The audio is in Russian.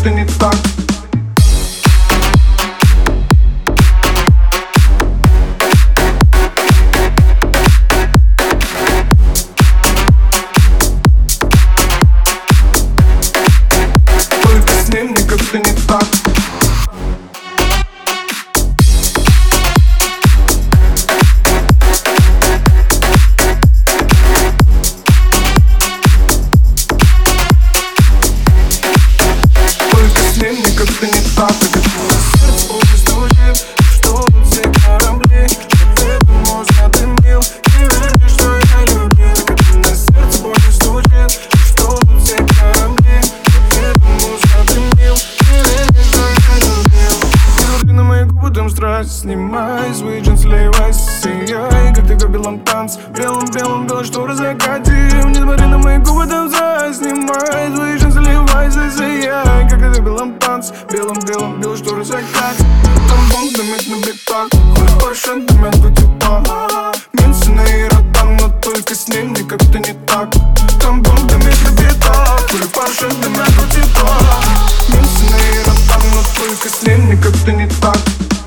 как-то не так. Только с ним мне как-то не так. Как-то не так, сердце уже стучит, что все корабли, поэтому задымил. Не веришь, что я любил, так это на сердце уже стучит, что все корабли, поэтому задымил. Не веришь, что я любил. Смотри на мои губы, там страсть, снимай свой джинс, сливайся, сияй, как ты в белом танце, белом белые шторы закатил. Не смотри на мои губы, там страсть, снимай свой джинс, сливайся, сияй, как ты в белом танце, белые шторы закатил. Там бомб дымит на битах, Porsche дымят в типа. Минцы на Иротан, но только с ним мне как-то не так. Там бомб дымит на битах, Porsche дымят в типа. Минцы на Иротан, но только с ним мне как-то не так.